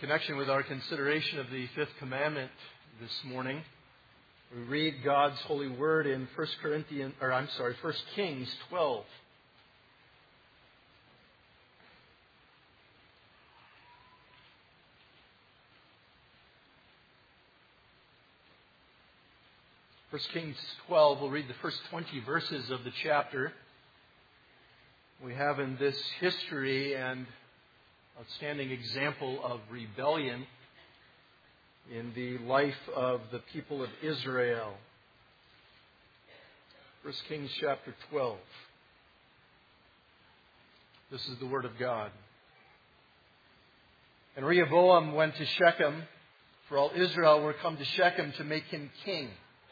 connection with our consideration of the fifth commandment this morning, we read God's holy word in 1 Kings 12. First Kings 12, we'll read the first 20 verses of the chapter. We have in this history and outstanding example of rebellion in the life of the people of Israel. 1 Kings chapter 12. This is the word of God. And Rehoboam went to Shechem, for all Israel were come to Shechem to make him king.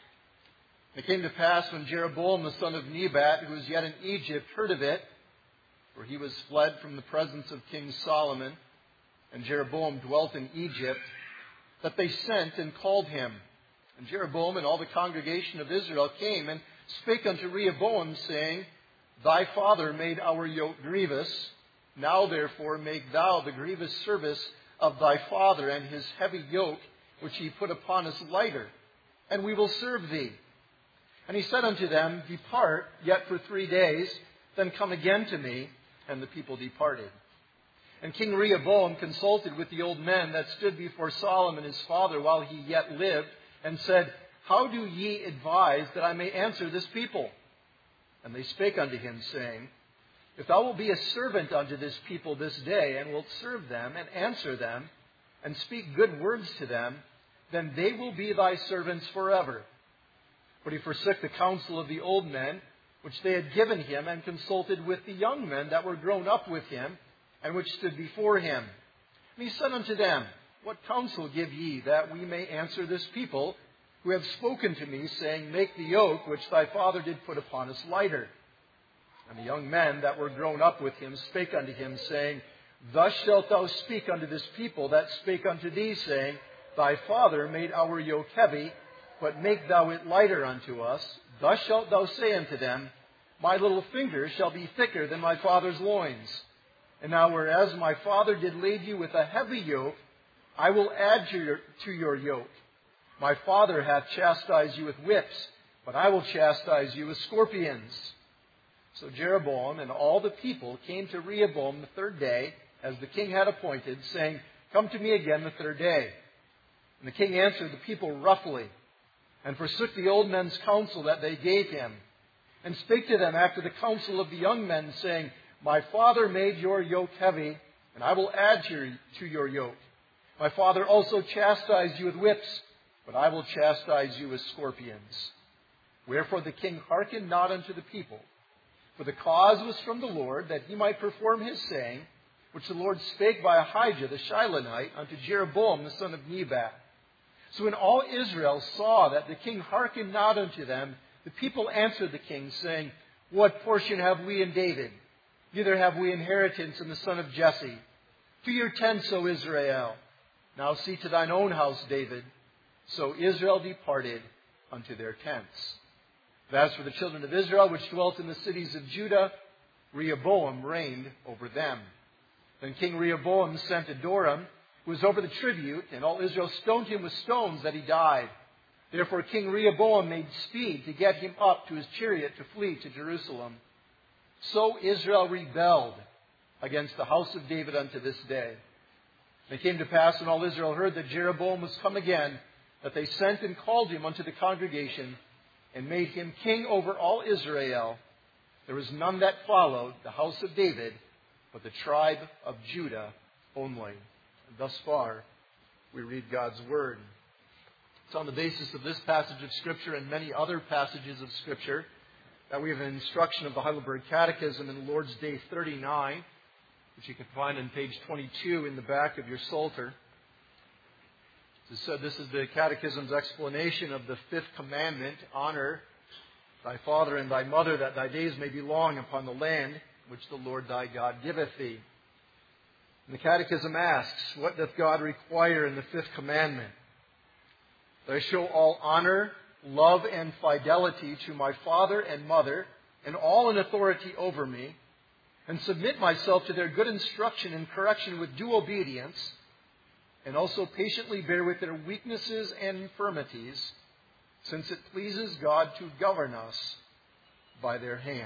It came to pass when Jeroboam the son of Nebat, who was yet in Egypt, heard of it, for he was fled from the presence of King Solomon, and Jeroboam dwelt in Egypt, that they sent and called him. And Jeroboam and all the congregation of Israel came and spake unto Rehoboam, saying, Thy father made our yoke grievous. Now therefore make thou the grievous service of thy father, and his heavy yoke which he put upon us lighter, and we will serve thee. And he said unto them, Depart yet for 3 days, then come again to me. And the people departed. And King Rehoboam consulted with the old men that stood before Solomon his father while he yet lived, and said, How do ye advise that I may answer this people? And they spake unto him, saying, If thou wilt be a servant unto this people this day, and wilt serve them, and answer them, and speak good words to them, then they will be thy servants forever. But he forsook the counsel of the old men, which they had given him, and consulted with the young men that were grown up with him, and which stood before him. And he said unto them, What counsel give ye, that we may answer this people, who have spoken to me, saying, Make the yoke which thy father did put upon us lighter? And the young men that were grown up with him spake unto him, saying, Thus shalt thou speak unto this people that spake unto thee, saying, Thy father made our yoke heavy, but make thou it lighter unto us. Thus shalt thou say unto them, My little finger shall be thicker than my father's loins. And now whereas my father did lead you with a heavy yoke, I will add to your yoke. My father hath chastised you with whips, but I will chastise you with scorpions. So Jeroboam and all the people came to Rehoboam the 3rd day, as the king had appointed, saying, Come to me again the 3rd day. And the king answered the people roughly, and forsook the old men's counsel that they gave him, and spake to them after the counsel of the young men, saying, My father made your yoke heavy, and I will add to your yoke. My father also chastised you with whips, but I will chastise you with scorpions. Wherefore the king hearkened not unto the people, for the cause was from the Lord, that he might perform his saying, which the Lord spake by Ahijah the Shilonite unto Jeroboam the son of Nebat. So when all Israel saw that the king hearkened not unto them, the people answered the king, saying, What portion have we in David? Neither have we inheritance in the son of Jesse. To your tents, O Israel. Now see to thine own house, David. So Israel departed unto their tents. But as for the children of Israel, which dwelt in the cities of Judah, Rehoboam reigned over them. Then King Rehoboam sent Adoram, who was over the tribute, and all Israel stoned him with stones that he died. Therefore King Rehoboam made speed to get him up to his chariot to flee to Jerusalem. So Israel rebelled against the house of David unto this day. And it came to pass, when all Israel heard that Jeroboam was come again, that they sent and called him unto the congregation, and made him king over all Israel. There was none that followed the house of David, but the tribe of Judah only. Thus far, we read God's Word. It's on the basis of this passage of Scripture and many other passages of Scripture that we have an instruction of the Heidelberg Catechism in Lord's Day 39, which you can find on page 22 in the back of your Psalter. So this is the Catechism's explanation of the fifth commandment, Honor thy father and thy mother, that thy days may be long upon the land which the Lord thy God giveth thee. And the Catechism asks, What doth God require in the fifth commandment? That I show all honor, love, and fidelity to my father and mother, and all in authority over me, and submit myself to their good instruction and correction with due obedience, and also patiently bear with their weaknesses and infirmities, since it pleases God to govern us by their hand.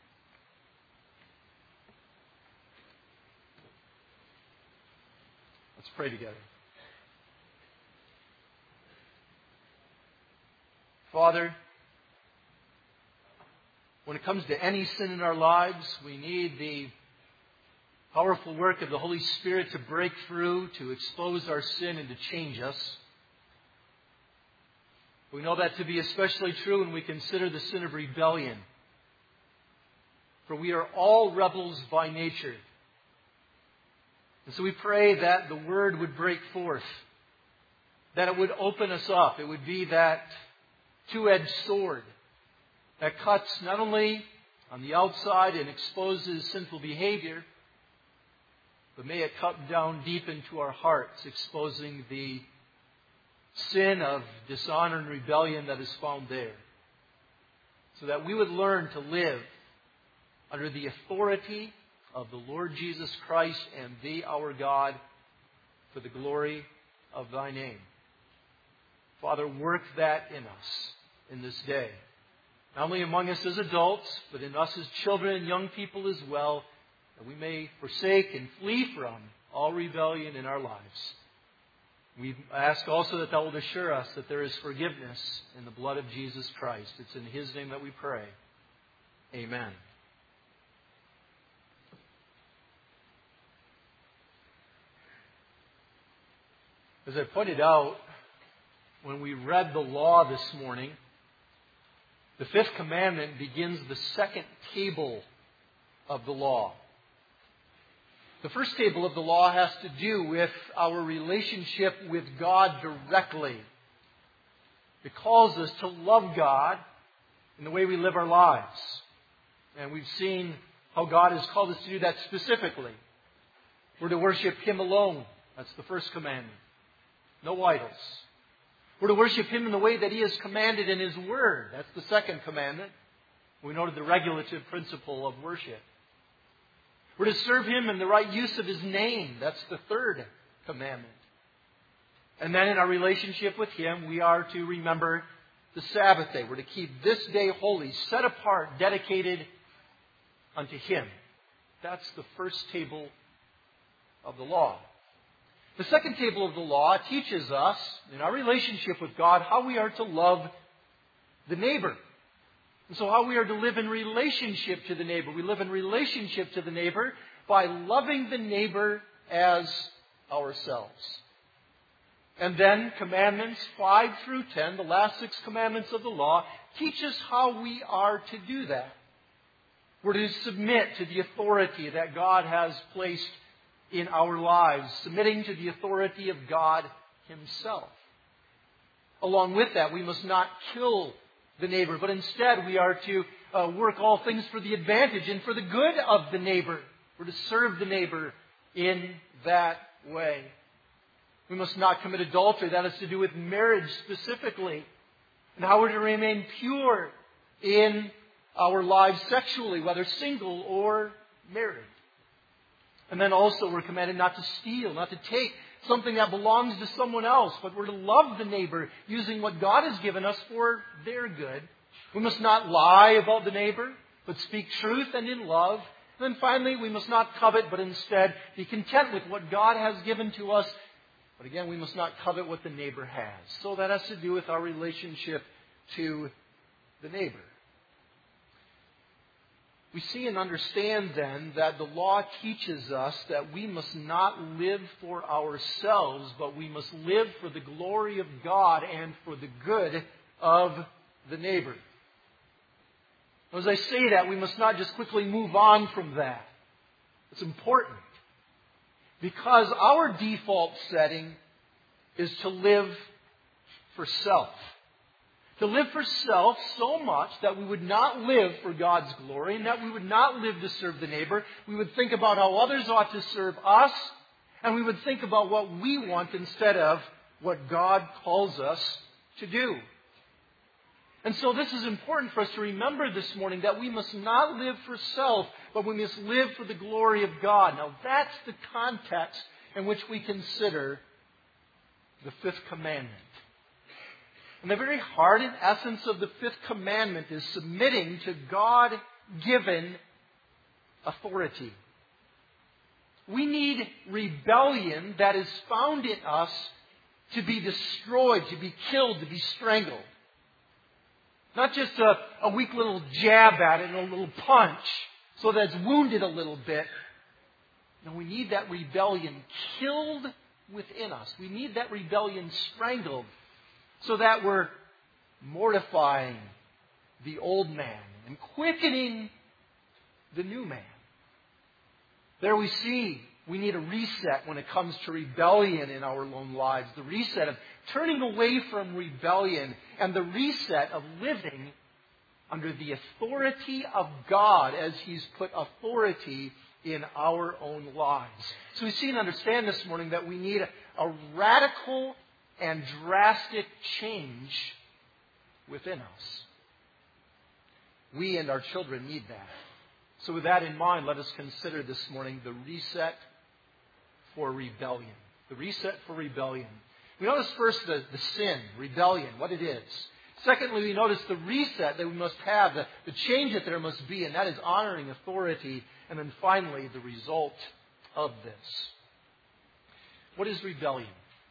Let's pray together. Father, when it comes to any sin in our lives, we need the powerful work of the Holy Spirit to break through, to expose our sin, and to change us. We know that to be especially true when we consider the sin of rebellion. For we are all rebels by nature. And so we pray that the Word would break forth, that it would open us up. It would be that two-edged sword that cuts not only on the outside and exposes sinful behavior, but may it cut down deep into our hearts, exposing the sin of dishonor and rebellion that is found there, so that we would learn to live under the authority of the Lord Jesus Christ and Thee, our God, for the glory of Thy name. Father, work that in us in this day, not only among us as adults, but in us as children and young people as well, that we may forsake and flee from all rebellion in our lives. We ask also that Thou wilt assure us that there is forgiveness in the blood of Jesus Christ. It's in His name that we pray. Amen. As I pointed out when we read the law this morning, the fifth commandment begins the second table of the law. The first table of the law has to do with our relationship with God directly. It calls us to love God in the way we live our lives. And we've seen how God has called us to do that specifically. We're to worship Him alone. That's the first commandment. No idols. We're to worship Him in the way that He has commanded in His Word. That's the second commandment. We noted the regulative principle of worship. We're to serve Him in the right use of His name. That's the third commandment. And then in our relationship with Him, we are to remember the Sabbath day. We're to keep this day holy, set apart, dedicated unto Him. That's the first table of the law. The second table of the law teaches us, in our relationship with God, how we are to love the neighbor. And so how we are to live in relationship to the neighbor. We live in relationship to the neighbor by loving the neighbor as ourselves. And then commandments 5 through 10, the last 6 commandments of the law, teach us how we are to do that. We're to submit to the authority that God has placed in our lives, submitting to the authority of God Himself. Along with that, we must not kill the neighbor, but instead we are to work all things for the advantage and for the good of the neighbor. We're to serve the neighbor in that way. We must not commit adultery. That has to do with marriage specifically, and how we're to remain pure in our lives sexually, whether single or married. And then also we're commanded not to steal, not to take something that belongs to someone else, but we're to love the neighbor using what God has given us for their good. We must not lie about the neighbor, but speak truth and in love. And then finally, we must not covet, but instead be content with what God has given to us. But again, we must not covet what the neighbor has. So that has to do with our relationship to the neighbor. We see and understand then that the law teaches us that we must not live for ourselves, but we must live for the glory of God and for the good of the neighbor. As I say that, we must not just quickly move on from that. It's important, because our default setting is to live for self. To live for self so much that we would not live for God's glory and that we would not live to serve the neighbor. We would think about how others ought to serve us, and we would think about what we want instead of what God calls us to do. And so this is important for us to remember this morning, that we must not live for self, but we must live for the glory of God. Now that's the context in which we consider the fifth commandment. And the very heart and essence of the fifth commandment is submitting to God-given authority. We need rebellion that is found in us to be destroyed, to be killed, to be strangled. Not just a weak little jab at it and a little punch so that it's wounded a little bit. No, we need that rebellion killed within us. We need that rebellion strangled so that we're mortifying the old man and quickening the new man. There we see we need a reset when it comes to rebellion in our own lives. The reset of turning away from rebellion and the reset of living under the authority of God as He's put authority in our own lives. So we see and understand this morning that we need a radical and drastic change within us. We and our children need that. So with that in mind, let us consider this morning the reset for rebellion. The reset for rebellion. We notice first the sin, rebellion, what it is. Secondly, we notice the reset that we must have, the change that there must be, and that is honoring authority. And then finally, the result of this. What is rebellion?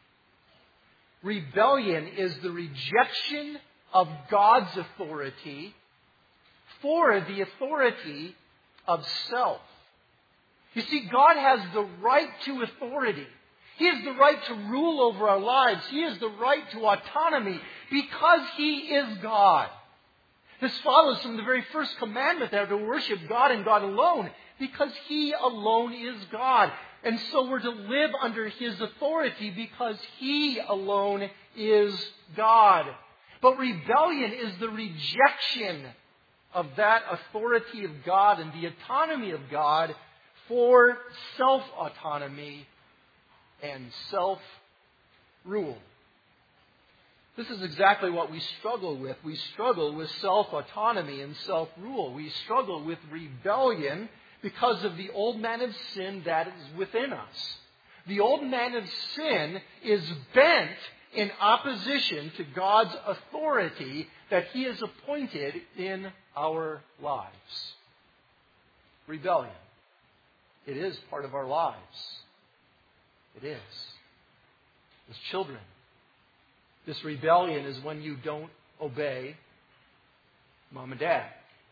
Rebellion is the rejection of God's authority for the authority of self. You see, God has the right to authority. He has the right to rule over our lives. He has the right to autonomy because He is God. This follows from the very first commandment there to worship God and God alone because He alone is God. And so we're to live under His authority because He alone is God. But rebellion is the rejection of that authority of God and the autonomy of God for self-autonomy and self-rule. This is exactly what we struggle with. We struggle with self-autonomy and self-rule. We struggle with rebellion because of the old man of sin that is within us. The old man of sin is bent in opposition to God's authority that He has appointed in our lives. Rebellion. It is part of our lives. It is. As children, this rebellion is when you don't obey mom and dad.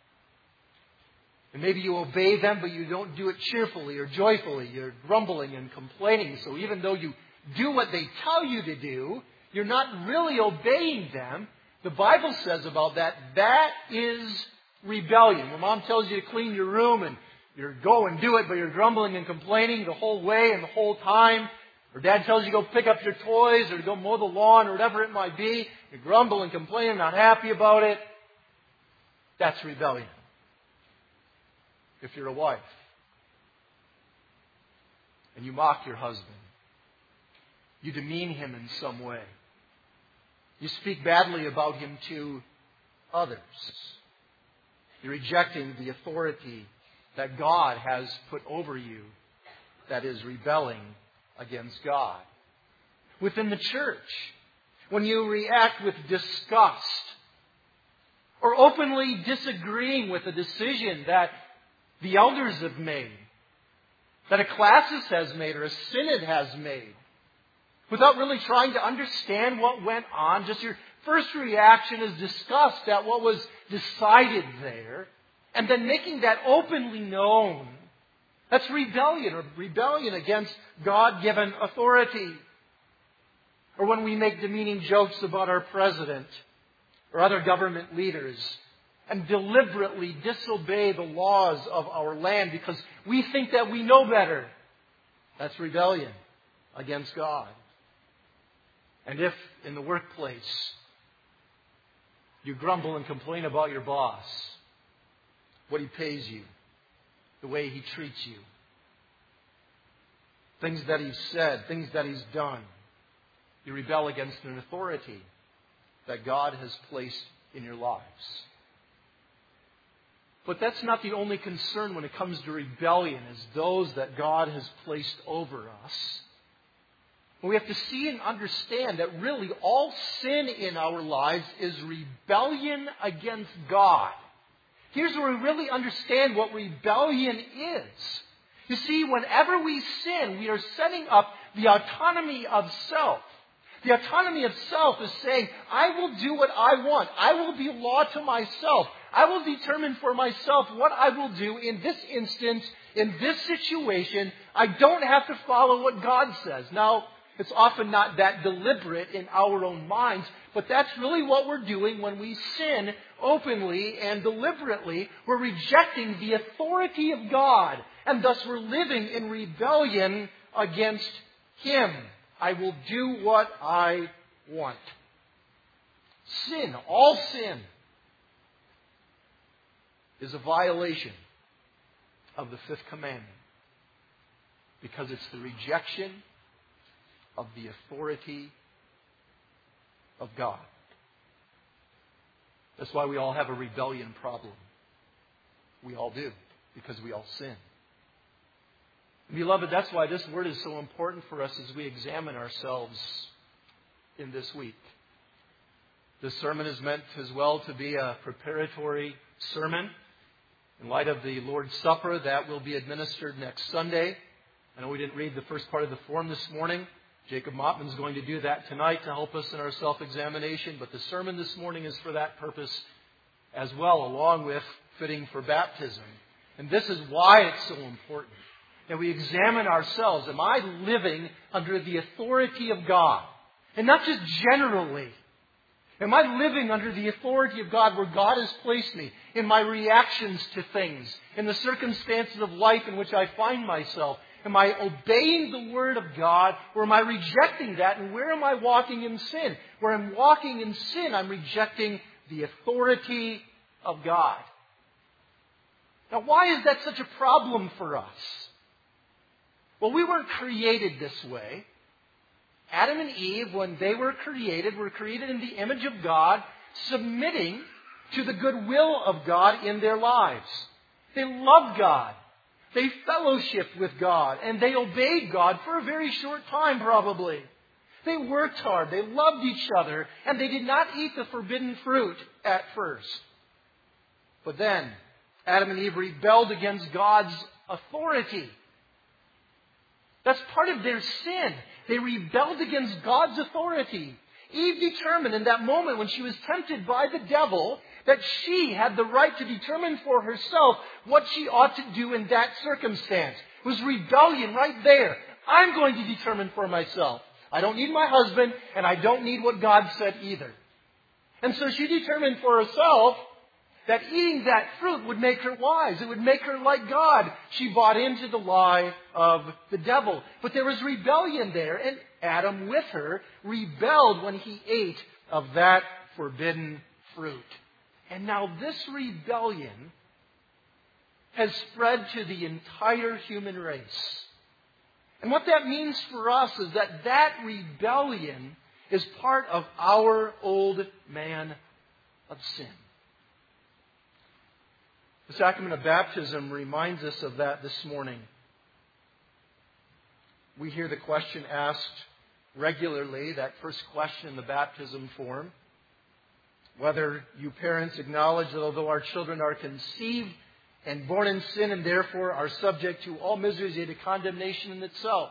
And maybe you obey them, but you don't do it cheerfully or joyfully. You're grumbling and complaining. So even though you do what they tell you to do, you're not really obeying them. The Bible says about that, that is rebellion. When mom tells you to clean your room and you go and do it, but you're grumbling and complaining the whole way and the whole time. Or dad tells you to go pick up your toys or to go mow the lawn or whatever it might be. You grumble and complain, not happy about it. That's rebellion. If you're a wife and you mock your husband, you demean him in some way, you speak badly about him to others, you're rejecting the authority that God has put over you, that is rebelling against God. Within the church, when you react with disgust or openly disagreeing with a decision that the elders have made, that a classis has made or a synod has made, without really trying to understand what went on, just your first reaction is disgust at what was decided there, and then making that openly known. That's rebellion, or rebellion against God-given authority. Or when we make demeaning jokes about our president or other government leaders and deliberately disobey the laws of our land because we think that we know better. That's rebellion against God. And if in the workplace you grumble and complain about your boss, what he pays you, the way he treats you, things that he's said, things that he's done, you rebel against an authority that God has placed in your lives. But that's not the only concern when it comes to rebellion, as those that God has placed over us. We have to see and understand that really all sin in our lives is rebellion against God. Here's where we really understand what rebellion is. You see, whenever we sin, we are setting up the autonomy of self. The autonomy of self is saying, I will do what I want. I will be law to myself. I will determine for myself what I will do in this instance, in this situation. I don't have to follow what God says. Now, it's often not that deliberate in our own minds, but that's really what we're doing when we sin openly and deliberately. We're rejecting the authority of God, and thus we're living in rebellion against Him. I will do what I want. Sin, all sin, is a violation of the fifth commandment because it's the rejection of the authority of God. That's why we all have a rebellion problem. We all do, because we all sin. Beloved, that's why this word is so important for us as we examine ourselves in this week. This sermon is meant as well to be a preparatory sermon in light of the Lord's Supper that will be administered next Sunday. I know we didn't read the first part of the form this morning. Jacob Mottman is going to do that tonight to help us in our self-examination. But the sermon this morning is for that purpose as well, along with fitting for baptism. And this is why it's so important that we examine ourselves. Am I living under the authority of God? And not just generally. Am I living under the authority of God where God has placed me in my reactions to things, in the circumstances of life in which I find myself? Am I obeying the Word of God, or am I rejecting that? And where am I walking in sin? Where I'm walking in sin, I'm rejecting the authority of God. Now, why is that such a problem for us? Well, we weren't created this way. Adam and Eve, when they were created in the image of God, submitting to the goodwill of God in their lives. They loved God. They fellowshiped with God. And they obeyed God for a very short time, probably. They worked hard. They loved each other. And they did not eat the forbidden fruit at first. But then, Adam and Eve rebelled against God's authority. That's part of their sin. They rebelled against God's authority. Eve determined in that moment when she was tempted by the devil that she had the right to determine for herself what she ought to do in that circumstance. It was rebellion right there. I'm going to determine for myself. I don't need my husband, and I don't need what God said either. And so she determined for herself that eating that fruit would make her wise. It would make her like God. She bought into the lie of the devil. But there was rebellion there, and Adam with her rebelled when he ate of that forbidden fruit. And now this rebellion has spread to the entire human race. And what that means for us is that rebellion is part of our old man of sin. The sacrament of baptism reminds us of that this morning. We hear the question asked regularly, that first question in the baptism form, whether you parents acknowledge that although our children are conceived and born in sin and therefore are subject to all miseries and to condemnation in itself.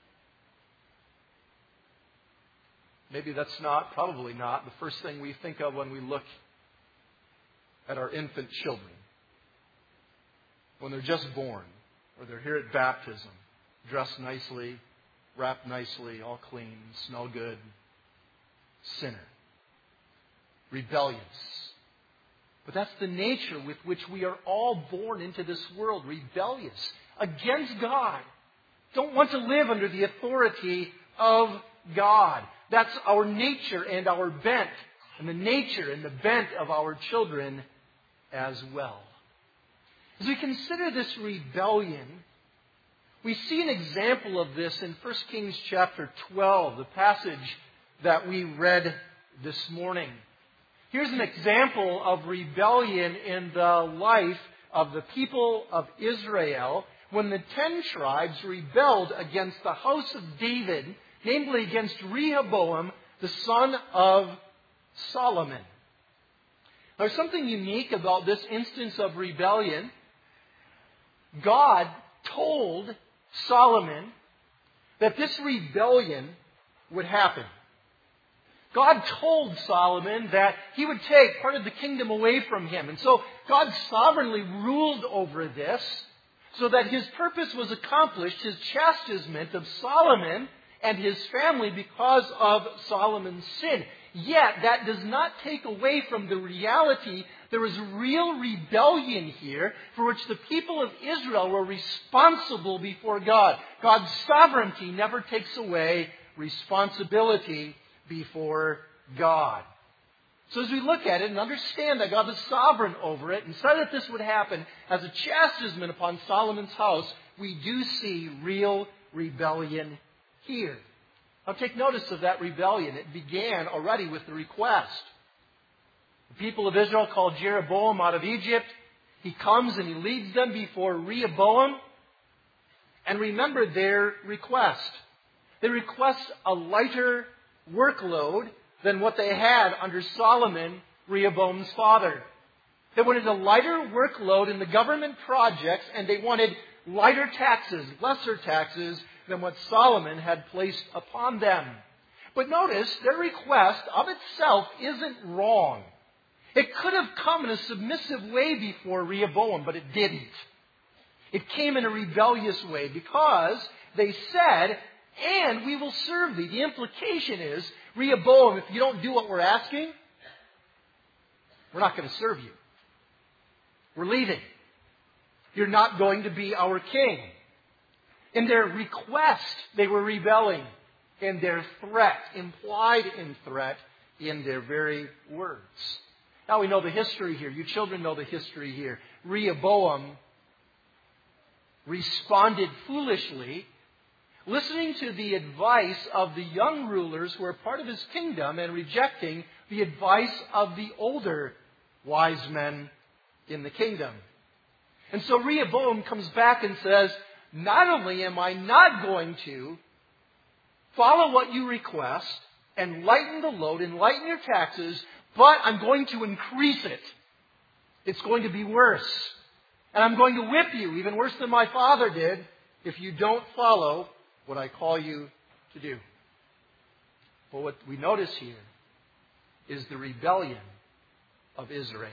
Maybe that's probably not the first thing we think of when we look at our infant children. When they're just born, or they're here at baptism, dressed nicely, wrapped nicely, all clean, smell good, sinner, rebellious. But that's the nature with which we are all born into this world, rebellious, against God. Don't want to live under the authority of God. That's our nature and our bent, and the nature and the bent of our children as well. As we consider this rebellion, we see an example of this in 1 Kings chapter 12, the passage that we read this morning. Here's an example of rebellion in the life of the people of Israel when the 10 tribes rebelled against the house of David namely against Rehoboam, the son of Solomon. There's something unique about this instance of rebellion. God told Solomon that this rebellion would happen. God told Solomon that he would take part of the kingdom away from him. And so God sovereignly ruled over this so that his purpose was accomplished, his chastisement of Solomon and his family because of Solomon's sin. Yet that does not take away from the reality there is real rebellion here for which the people of Israel were responsible before God. God's sovereignty never takes away responsibility before God. So as we look at it and understand that God is sovereign over it and said that this would happen as a chastisement upon Solomon's house, we do see real rebellion here. Now take notice of that rebellion. It began already with the request. The people of Israel called Jeroboam out of Egypt. He comes and he leads them before Rehoboam. And remember their request. They request a lighter workload than what they had under Solomon, Rehoboam's father. They wanted a lighter workload in the government projects, and they wanted lighter taxes, lesser taxes than what Solomon had placed upon them. But notice, their request of itself isn't wrong. It could have come in a submissive way before Rehoboam, but it didn't. It came in a rebellious way because they said, "And we will serve thee." The implication is, Rehoboam, if you don't do what we're asking, we're not going to serve you. We're leaving. You're not going to be our king. In their request, they were rebelling. In their threat, implied in threat, in their very words. Now we know the history here. You children know the history here. Rehoboam responded foolishly, listening to the advice of the young rulers who were part of his kingdom and rejecting the advice of the older wise men in the kingdom. And so Rehoboam comes back and says, not only am I not going to follow what you request and lighten the load and lighten your taxes, but I'm going to increase it. It's going to be worse. And I'm going to whip you, even worse than my father did, if you don't follow what I call you to do. Well, what we notice here is the rebellion of Israel.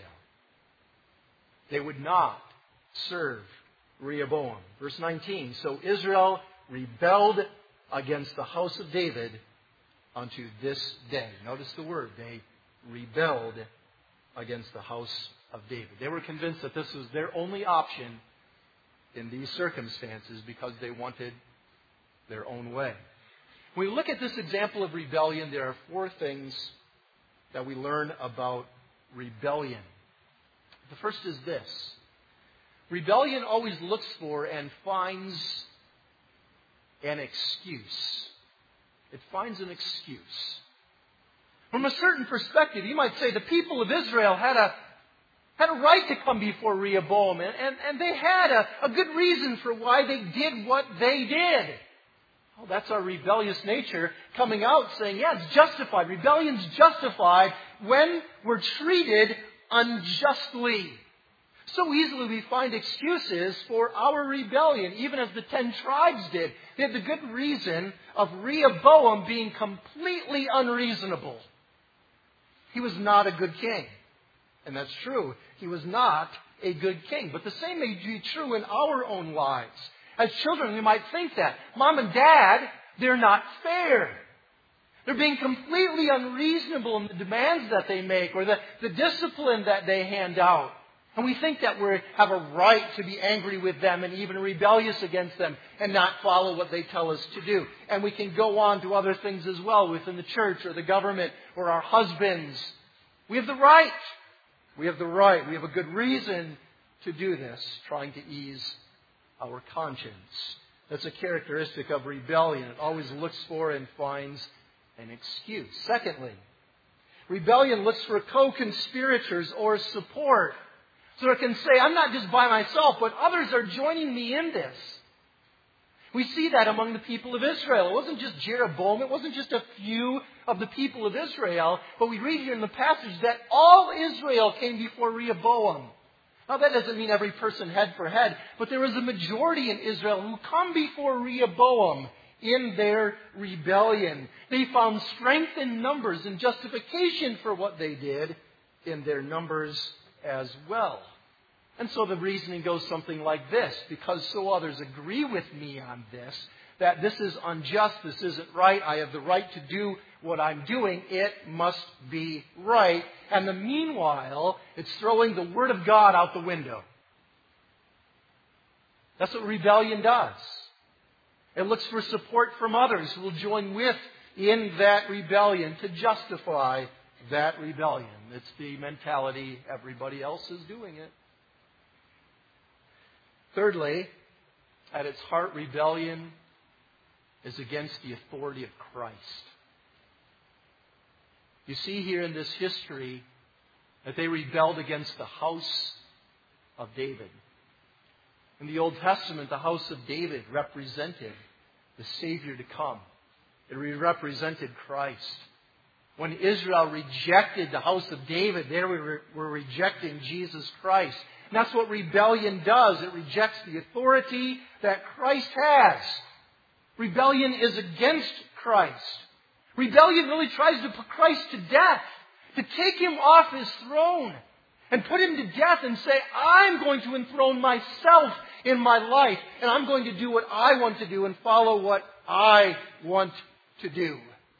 They would not serve Rehoboam. Verse 19, so Israel rebelled against the house of David unto this day. Notice the word, they rebelled against the house of David. They were convinced that this was their only option in these circumstances because they wanted their own way. When we look at this example of rebellion, there are four things that we learn about rebellion. The first is this. Rebellion always looks for and finds an excuse. It finds an excuse. From a certain perspective, you might say the people of Israel had a right to come before Rehoboam, and they had a good reason for why they did what they did. Well, that's our rebellious nature coming out saying, yeah, it's justified. Rebellion's justified when we're treated unjustly. So easily we find excuses for our rebellion, even as the 10 tribes did. They had the good reason of Rehoboam being completely unreasonable. He was not a good king. And that's true. He was not a good king. But the same may be true in our own lives. As children, we might think that. Mom and Dad, they're not fair. They're being completely unreasonable in the demands that they make or the discipline that they hand out. And we think that we have a right to be angry with them and even rebellious against them and not follow what they tell us to do. And we can go on to other things as well within the church or the government or our husbands. We have the right. We have the right. We have a good reason to do this, trying to ease our conscience. That's a characteristic of rebellion. It always looks for and finds an excuse. Secondly, rebellion looks for co-conspirators or support. So it can say, I'm not just by myself, but others are joining me in this. We see that among the people of Israel. It wasn't just Jeroboam. It wasn't just a few of the people of Israel. But we read here in the passage that all Israel came before Rehoboam. Now that doesn't mean every person head for head. But there was a majority in Israel who come before Rehoboam in their rebellion. They found strength in numbers and justification for what they did in their numbers as well. And so the reasoning goes something like this: because so others agree with me on this, that this is unjust, this isn't right, I have the right to do what I'm doing, it must be right. And the meanwhile, it's throwing the Word of God out the window. That's what rebellion does. It looks for support from others who will join with in that rebellion to justify that rebellion. It's the mentality everybody else is doing it. Thirdly, at its heart, rebellion is against the authority of Christ. You see here in this history that they rebelled against the house of David. In the Old Testament, the house of David represented the Savior to come. It represented Christ. When Israel rejected the house of David, they were rejecting Jesus Christ. And that's what rebellion does. It rejects the authority that Christ has. Rebellion is against Christ. Rebellion really tries to put Christ to death, to take Him off His throne and put Him to death and say, I'm going to enthrone myself in my life, and I'm going to do what I want to do and follow what I want to do.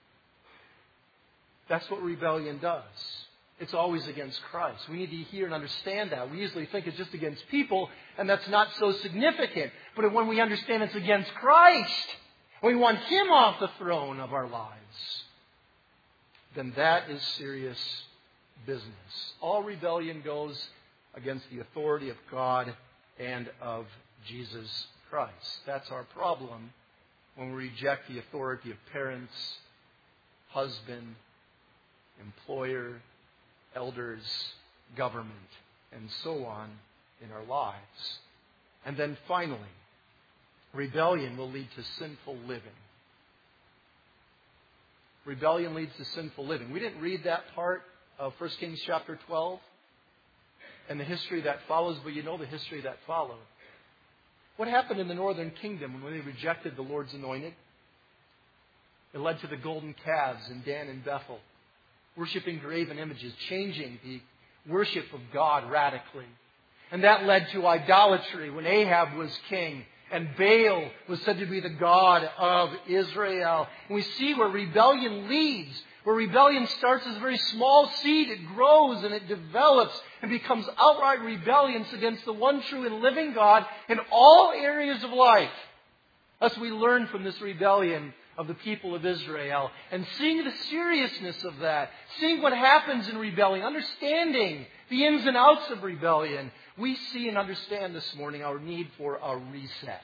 That's what rebellion does. It's always against Christ. We need to hear and understand that. We usually think it's just against people, and that's not so significant. But when we understand it's against Christ, we want Him off the throne of our lives, then that is serious business. All rebellion goes against the authority of God and of Jesus Christ. That's our problem when we reject the authority of parents, husband, employer, elders, government, and so on in our lives. And then finally, rebellion will lead to sinful living. Rebellion leads to sinful living. We didn't read that part of 1 Kings chapter 12 and the history that follows, but you know the history that followed. What happened in the northern kingdom when they rejected the Lord's anointed? It led to the golden calves in Dan and Bethel, worshiping graven images, changing the worship of God radically. And that led to idolatry when Ahab was king and Baal was said to be the god of Israel. And we see where rebellion leads. Where rebellion starts as a very small seed, it grows and it develops and becomes outright rebellion against the one true and living God in all areas of life. Thus we learn from this rebellion of the people of Israel, and seeing the seriousness of that, seeing what happens in rebellion, understanding the ins and outs of rebellion, we see and understand this morning our need for a reset.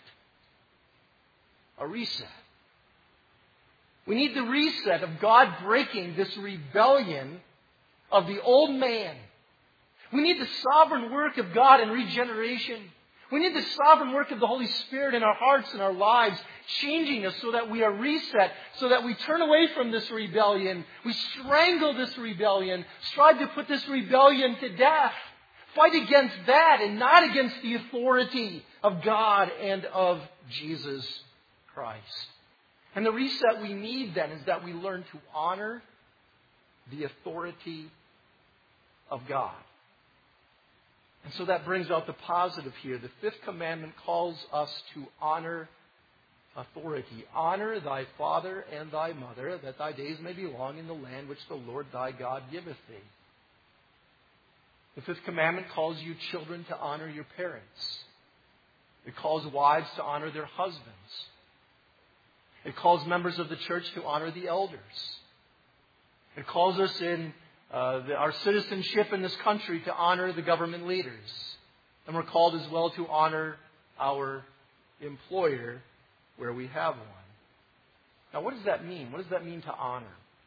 A reset. We need the reset of God breaking this rebellion of the old man. We need the sovereign work of God in regeneration. We need the sovereign work of the Holy Spirit in our hearts and our lives, changing us so that we are reset, so that we turn away from this rebellion. We strangle this rebellion, strive to put this rebellion to death. Fight against that and not against the authority of God and of Jesus Christ. And the reset we need then is that we learn to honor the authority of God. And so that brings out the positive here. The fifth commandment calls us to honor authority. Honor thy father and thy mother, that thy days may be long in the land which the Lord thy God giveth thee. The fifth commandment calls you children to honor your parents. It calls wives to honor their husbands. It calls members of the church to honor the elders. It calls us in our citizenship in this country to honor the government leaders. And we're called as well to honor our employer where we have one. Now, what does that mean? What does that mean to honor?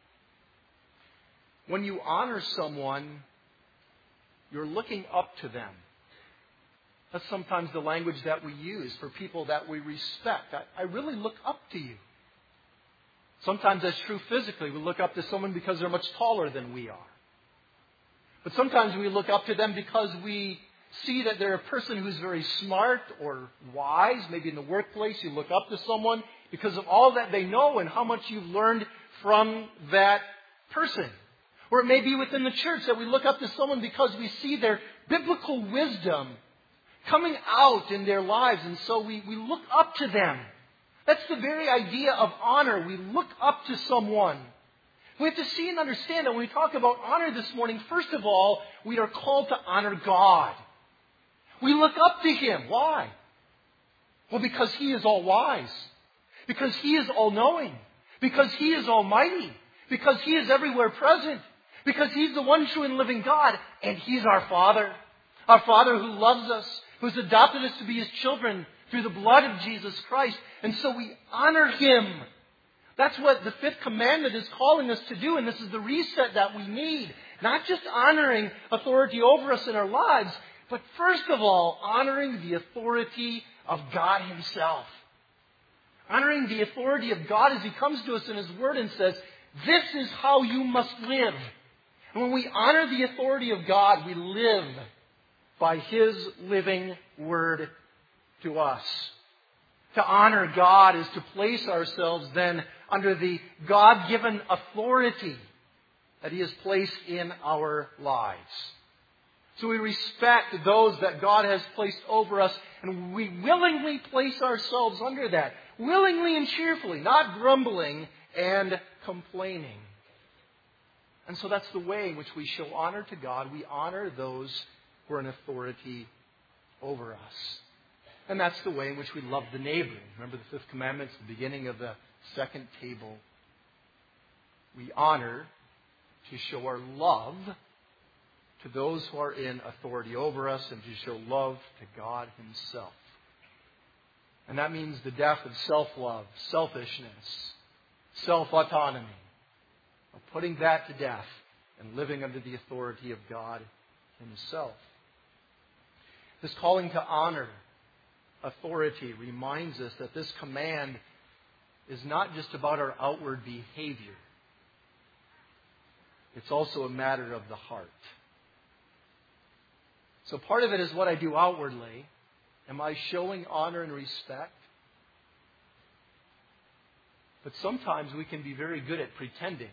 When you honor someone, you're looking up to them. That's sometimes the language that we use for people that we respect. I really look up to you. Sometimes that's true physically. We look up to someone because they're much taller than we are. But sometimes we look up to them because we see that they're a person who's very smart or wise. Maybe in the workplace you look up to someone because of all that they know and how much you've learned from that person. Or it may be within the church that we look up to someone because we see their biblical wisdom coming out in their lives, and so we look up to them. That's the very idea of honor. We look up to someone. We have to see and understand that when we talk about honor this morning, first of all, we are called to honor God. We look up to Him. Why? Well, because He is all wise. Because He is all knowing. Because He is almighty. Because He is everywhere present. Because He's the one true and living God. And He's our Father. Our Father who loves us. Who's adopted us to be His children through the blood of Jesus Christ. And so we honor Him. That's what the fifth commandment is calling us to do. And this is the reset that we need. Not just honoring authority over us in our lives, but first of all, honoring the authority of God Himself. Honoring the authority of God as He comes to us in His Word and says, this is how you must live. And when we honor the authority of God, we live by His living Word to us. To honor God is to place ourselves then under the God-given authority that He has placed in our lives. So we respect those that God has placed over us, and we willingly place ourselves under that. Willingly and cheerfully, not grumbling and complaining. And so that's the way in which we show honor to God. We honor those who are in authority over us. And that's the way in which we love the neighbor. Remember the fifth commandment, the beginning of the second table. We honor to show our love to those who are in authority over us and to show love to God Himself. And that means the death of self-love, selfishness, self-autonomy. Of putting that to death and living under the authority of God Himself. This calling to honor authority reminds us that this command is not just about our outward behavior. It's also a matter of the heart. So part of it is what I do outwardly. Am I showing honor and respect? But sometimes we can be very good at pretending.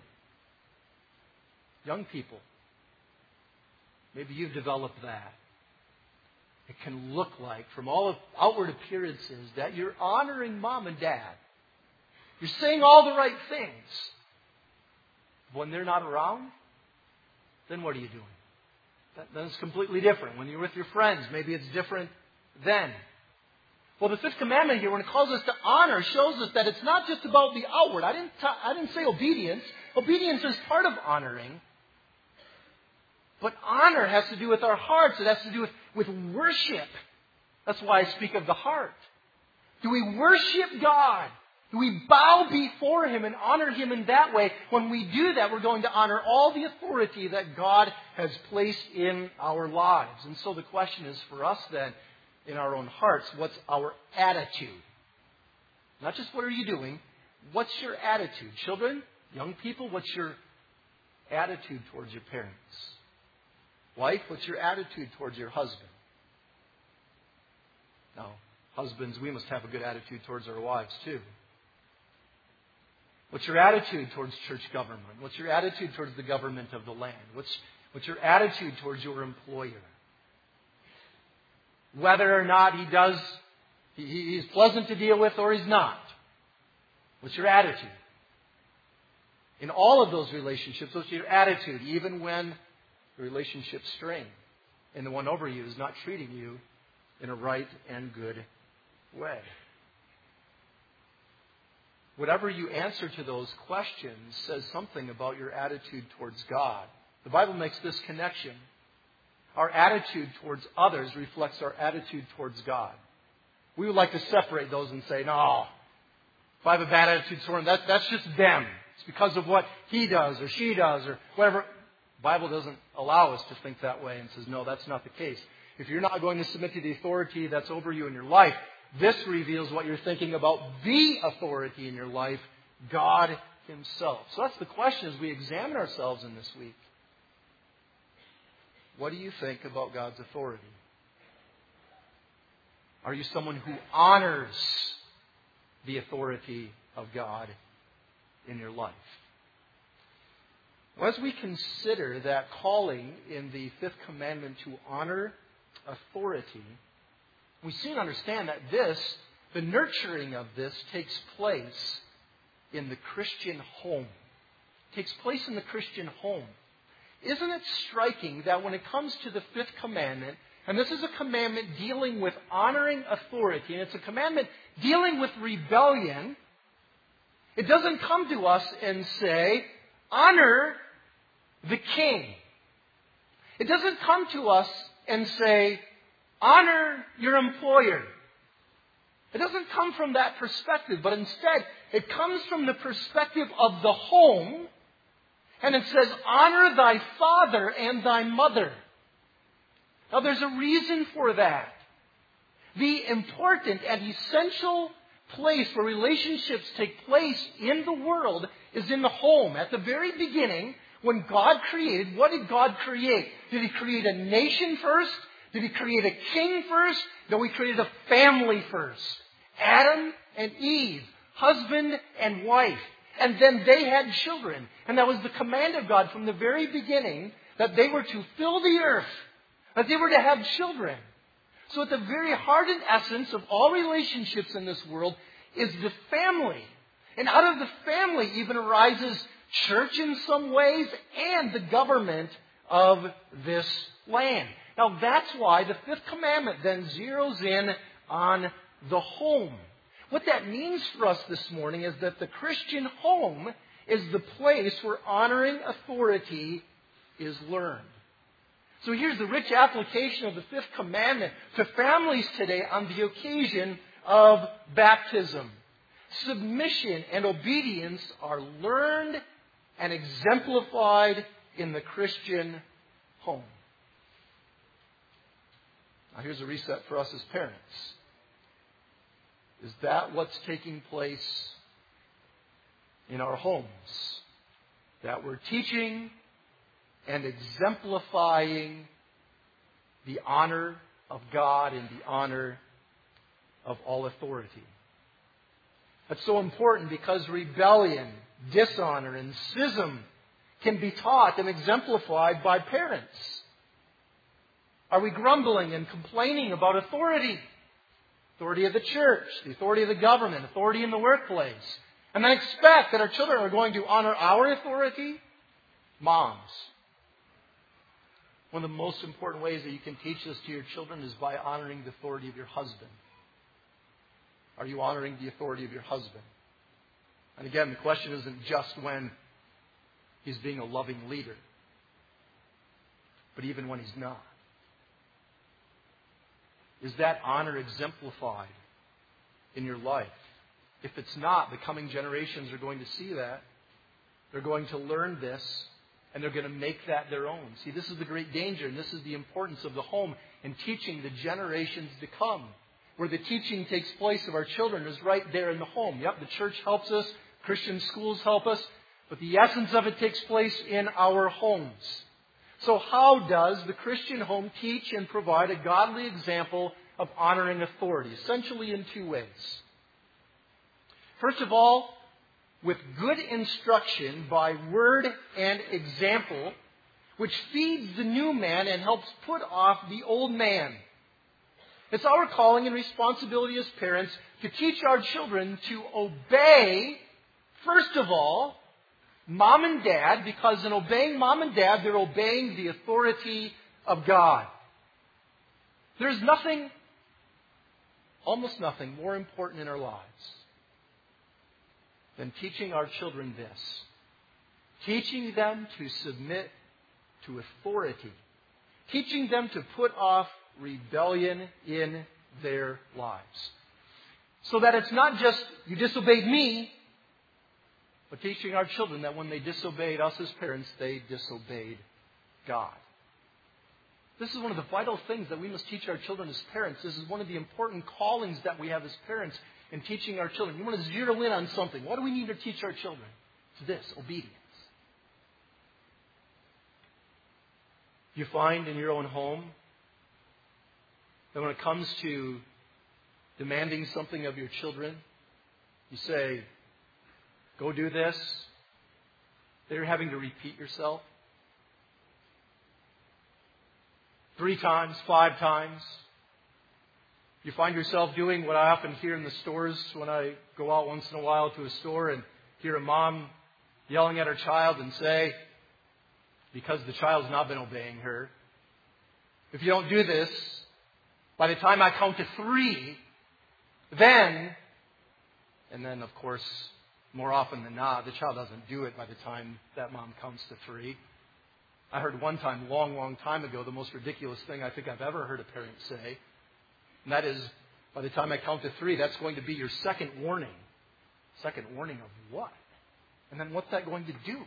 Young people, maybe you've developed that. It can look like, from all outward appearances, that you're honoring mom and dad. You're saying all the right things. When they're not around, then what are you doing? Then it's completely different. When you're with your friends, maybe it's different then. Well, the fifth commandment here, when it calls us to honor, shows us that it's not just about the outward. I didn't say obedience. Obedience is part of honoring. But honor has to do with our hearts. It has to do with worship. That's why I speak of the heart. Do we worship God? Do we bow before Him and honor Him in that way? When we do that, we're going to honor all the authority that God has placed in our lives. And so the question is for us then, in our own hearts, what's our attitude? Not just what are you doing, what's your attitude? Children, young people, what's your attitude towards your parents? Wife, what's your attitude towards your husband? Now, husbands, we must have a good attitude towards our wives too. What's your attitude towards church government? What's your attitude towards the government of the land? What's your attitude towards your employer? Whether or not he's pleasant to deal with or he's not. What's your attitude? In all of those relationships, what's your attitude? Even when the relationship's strained and the one over you is not treating you in a right and good way. Whatever you answer to those questions says something about your attitude towards God. The Bible makes this connection. Our attitude towards others reflects our attitude towards God. We would like to separate those and say, no, if I have a bad attitude toward them, that's just them. It's because of what he does or she does or whatever. The Bible doesn't allow us to think that way and says, no, that's not the case. if you're not going to submit to the authority that's over you in your life, this reveals what you're thinking about the authority in your life, God Himself. So that's the question as we examine ourselves in this week. What do you think about God's authority? Are you someone who honors the authority of God in your life? Well, as we consider that calling in the fifth commandment to honor authority, we soon understand that the nurturing of this takes place in the Christian home. It takes place in the Christian home. Isn't it striking that when it comes to the fifth commandment, and this is a commandment dealing with honoring authority, and it's a commandment dealing with rebellion, it doesn't come to us and say, honor the king. It doesn't come to us and say, honor your employer. It doesn't come from that perspective, but instead it comes from the perspective of the home, and it says, honor thy father and thy mother. Now there's a reason for that. The important and essential place where relationships take place in the world is in the home. At the very beginning, when God created, what did God create? Did He create a nation first? Did He create a king first? No, He created a family first. Adam and Eve, husband and wife. And then they had children. And that was the command of God from the very beginning, that they were to fill the earth, that they were to have children. So at the very heart and essence of all relationships in this world is the family. And out of the family even arises church in some ways and the government of this land. Now that's why the fifth commandment then zeroes in on the home. What that means for us this morning is that the Christian home is the place where honoring authority is learned. So here's the rich application of the fifth commandment to families today on the occasion of baptism. Submission and obedience are learned and exemplified in the Christian home. Now here's a reset for us as parents. Is that what's taking place in our homes? That we're teaching and exemplifying the honor of God and the honor of all authority. That's so important because rebellion, dishonor, and schism can be taught and exemplified by parents. Are we grumbling and complaining about authority? Authority of the church, the authority of the government, authority in the workplace. And then expect that our children are going to honor our authority? Moms. One of the most important ways that you can teach this to your children is by honoring the authority of your husband. Are you honoring the authority of your husband? And again, the question isn't just when he's being a loving leader, but even when he's not. Is that honor exemplified in your life? If it's not, the coming generations are going to see that. They're going to learn this, and they're going to make that their own. See, this is the great danger, and this is the importance of the home in teaching the generations to come. Where the teaching takes place of our children is right there in the home. Yep, the church helps us, Christian schools help us, but the essence of it takes place in our homes. So how does the Christian home teach and provide a godly example of honoring authority? Essentially in two ways. First of all, with good instruction by word and example, which feeds the new man and helps put off the old man. It's our calling and responsibility as parents to teach our children to obey, first of all, Mom and Dad, because in obeying Mom and Dad, they're obeying the authority of God. There's nothing, almost nothing, more important in our lives than teaching our children this. Teaching them to submit to authority. Teaching them to put off rebellion in their lives. So that it's not just, you disobeyed me, but teaching our children that when they disobeyed us as parents, they disobeyed God. This is one of the vital things that we must teach our children as parents. This is one of the important callings that we have as parents in teaching our children. You want to zero in on something. What do we need to teach our children? It's this, obedience. You find in your own home that when it comes to demanding something of your children, you say, go do this. They're having to repeat yourself 3 times, 5 times. You find yourself doing what I often hear in the stores when I go out once in a while to a store and hear a mom yelling at her child and say, because the child's not been obeying her, if you don't do this, by the time I count to 3, then, and then of course, more often than not, the child doesn't do it by the time that mom counts to 3. I heard one time, long time ago, the most ridiculous thing I think I've ever heard a parent say. And that is, by the time I count to 3, that's going to be your second warning. Second warning of what? And then what's that going to do?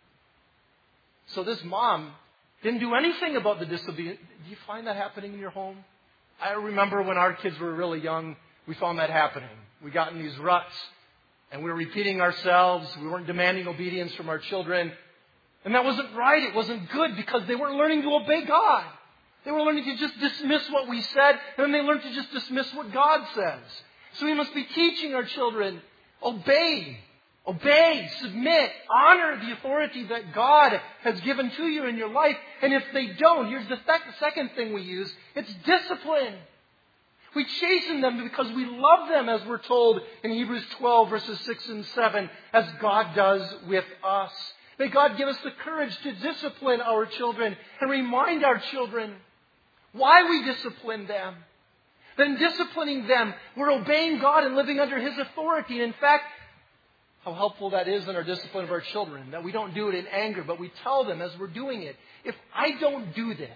So this mom didn't do anything about the disobedience. Do you find that happening in your home? I remember when our kids were really young, we found that happening. We got in these ruts, and we were repeating ourselves. We weren't demanding obedience from our children. And that wasn't right. It wasn't good because they weren't learning to obey God. They were learning to just dismiss what we said, and then they learned to just dismiss what God says. So we must be teaching our children, obey, submit, honor the authority that God has given to you in your life. And if they don't, here's the second thing we use, it's discipline. We chasten them because we love them, as we're told in Hebrews 12, verses 6 and 7, as God does with us. May God give us the courage to discipline our children and remind our children why we discipline them. That in disciplining them, we're obeying God and living under His authority. And in fact, how helpful that is in our discipline of our children, that we don't do it in anger, but we tell them as we're doing it, if I don't do this,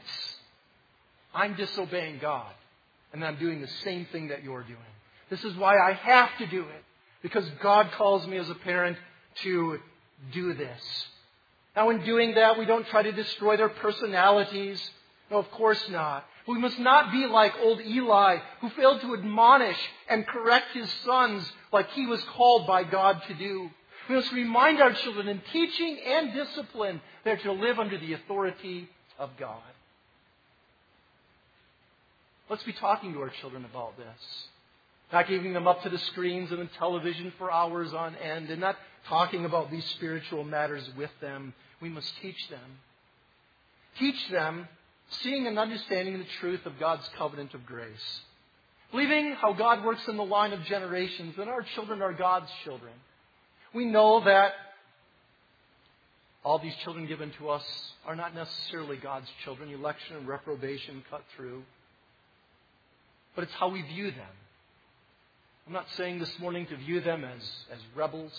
I'm disobeying God. And I'm doing the same thing that you're doing. This is why I have to do it. Because God calls me as a parent to do this. Now in doing that, we don't try to destroy their personalities. No, of course not. We must not be like old Eli, who failed to admonish and correct his sons like he was called by God to do. We must remind our children in teaching and discipline they're to live under the authority of God. Let's be talking to our children about this. Not giving them up to the screens and the television for hours on end, and not talking about these spiritual matters with them. We must teach them. Teach them, seeing and understanding the truth of God's covenant of grace. Believing how God works in the line of generations, and our children are God's children. We know that all these children given to us are not necessarily God's children. Election and reprobation cut through. But it's how we view them. I'm not saying this morning to view them as rebels,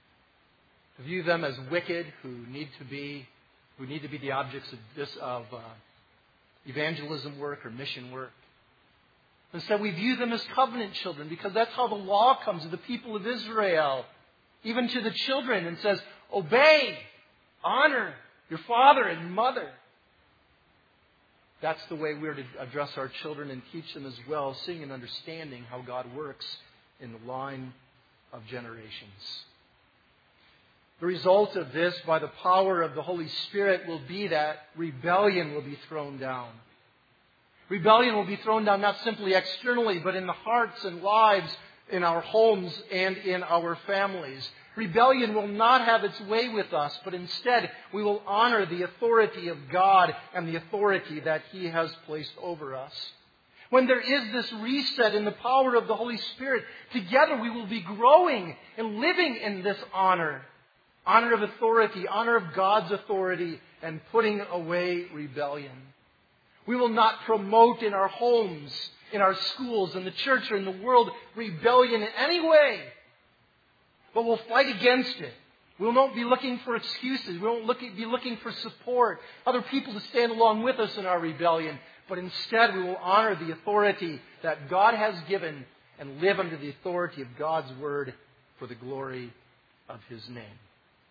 to view them as wicked who need to be the objects of evangelism work or mission work. Instead, we view them as covenant children because that's how the law comes to the people of Israel, even to the children, and says, obey, honor your father and mother. That's the way we're to address our children and teach them as well, seeing and understanding how God works in the line of generations. The result of this, by the power of the Holy Spirit, will be that rebellion will be thrown down. Rebellion will be thrown down not simply externally, but in the hearts and lives, in our homes and in our families. Rebellion will not have its way with us, but instead we will honor the authority of God and the authority that He has placed over us. When there is this reset in the power of the Holy Spirit, together we will be growing and living in this honor. Honor of authority, honor of God's authority, and putting away rebellion. We will not promote in our homes, in our schools, in the church, or in the world rebellion in any way. But we'll fight against it. We won't be looking for excuses. We won't be looking for support, other people to stand along with us in our rebellion. But instead, we will honor the authority that God has given and live under the authority of God's Word for the glory of His name.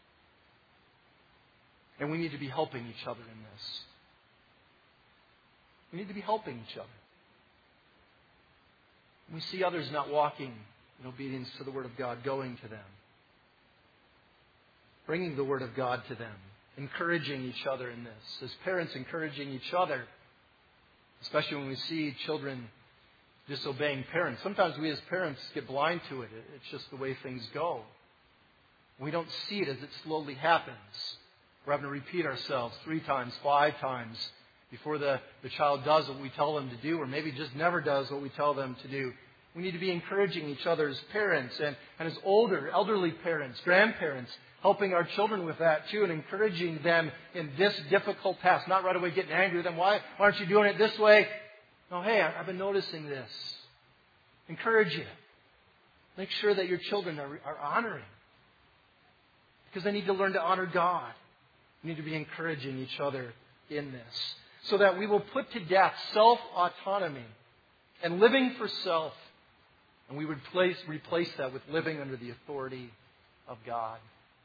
And we need to be helping each other in this. We need to be helping each other. When we see others not walking in obedience to the Word of God, going to them, bringing the Word of God to them, encouraging each other in this. As parents, encouraging each other, especially when we see children disobeying parents. Sometimes we as parents get blind to it. It's just the way things go. We don't see it as it slowly happens. We're having to repeat ourselves 3 times, 5 times before the child does what we tell them to do, or maybe just never does what we tell them to do. We need to be encouraging each other as parents and as elderly parents, grandparents, helping our children with that too and encouraging them in this difficult task. Not right away getting angry with them. Why aren't you doing it this way? No, hey, I've been noticing this. Encourage you. Make sure that your children are honoring. Because they need to learn to honor God. We need to be encouraging each other in this. So that we will put to death self-autonomy and living for self. And we would replace that with living under the authority of God.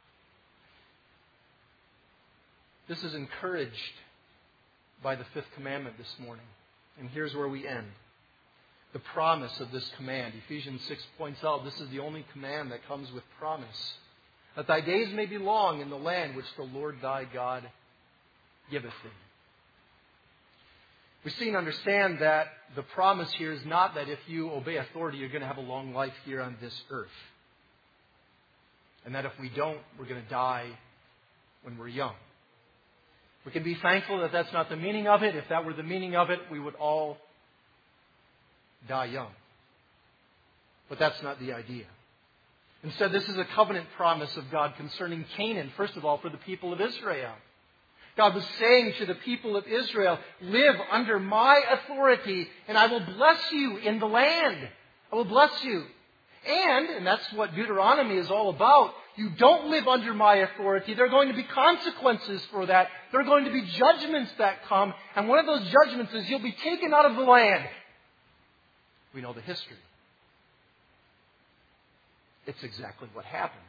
This is encouraged by the 5th commandment this morning. And here's where we end. The promise of this command. Ephesians 6 points out this is the only command that comes with promise. That thy days may be long in the land which the Lord thy God giveth thee. We see and understand that the promise here is not that if you obey authority, you're going to have a long life here on this earth. And that if we don't, we're going to die when we're young. We can be thankful that that's not the meaning of it. If that were the meaning of it, we would all die young. But that's not the idea. Instead, this is a covenant promise of God concerning Canaan, first of all, for the people of Israel. God was saying to the people of Israel, live under my authority, and I will bless you in the land. I will bless you. And that's what Deuteronomy is all about, you don't live under my authority. There are going to be consequences for that. There are going to be judgments that come. And one of those judgments is you'll be taken out of the land. We know the history. It's exactly what happened.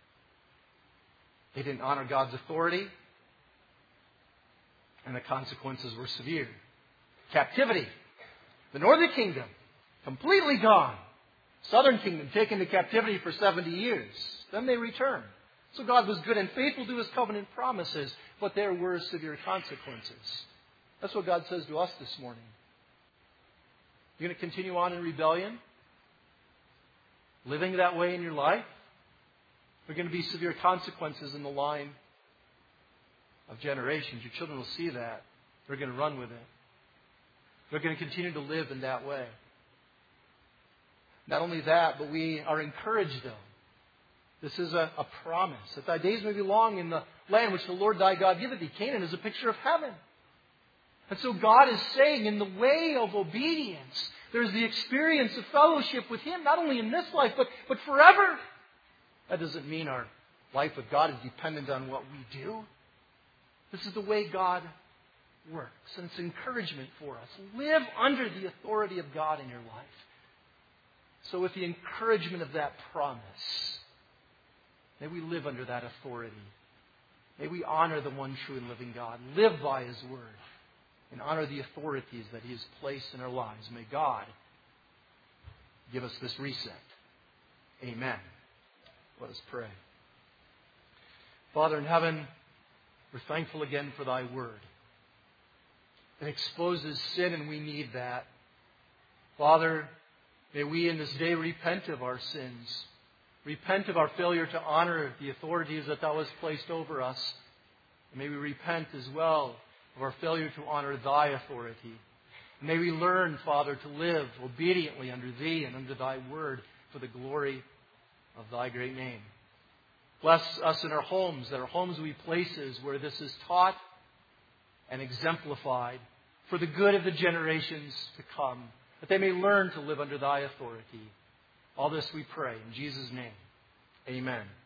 They didn't honor God's authority. And the consequences were severe. Captivity. The northern kingdom, completely gone. Southern kingdom taken to captivity for 70 years. Then they returned. So God was good and faithful to His covenant promises, but there were severe consequences. That's what God says to us this morning. You're going to continue on in rebellion? Living that way in your life? There are going to be severe consequences in the line of generations. Your children will see that. They're going to run with it. They're going to continue to live in that way. Not only that, but we are encouraged, though. This is a promise, that thy days may be long in the land which the Lord thy God giveth thee. Canaan is a picture of heaven. And so God is saying, in the way of obedience, there's the experience of fellowship with Him, not only in this life, but forever. That doesn't mean our life with God is dependent on what we do. This is the way God works, and it's encouragement for us. Live under the authority of God in your life. So with the encouragement of that promise, may we live under that authority. May we honor the one true and living God. Live by His word. And honor the authorities that He has placed in our lives. May God give us this reset. Amen. Let us pray. Father in heaven, we're thankful again for Thy word. It exposes sin, and we need that. Father, may we in this day repent of our sins. Repent of our failure to honor the authorities that Thou hast placed over us. And may we repent as well of our failure to honor Thy authority. And may we learn, Father, to live obediently under Thee and under Thy word for the glory of Thy great name. Bless us in our homes, that our homes will be places where this is taught and exemplified for the good of the generations to come, that they may learn to live under Thy authority. All this we pray in Jesus' name. Amen.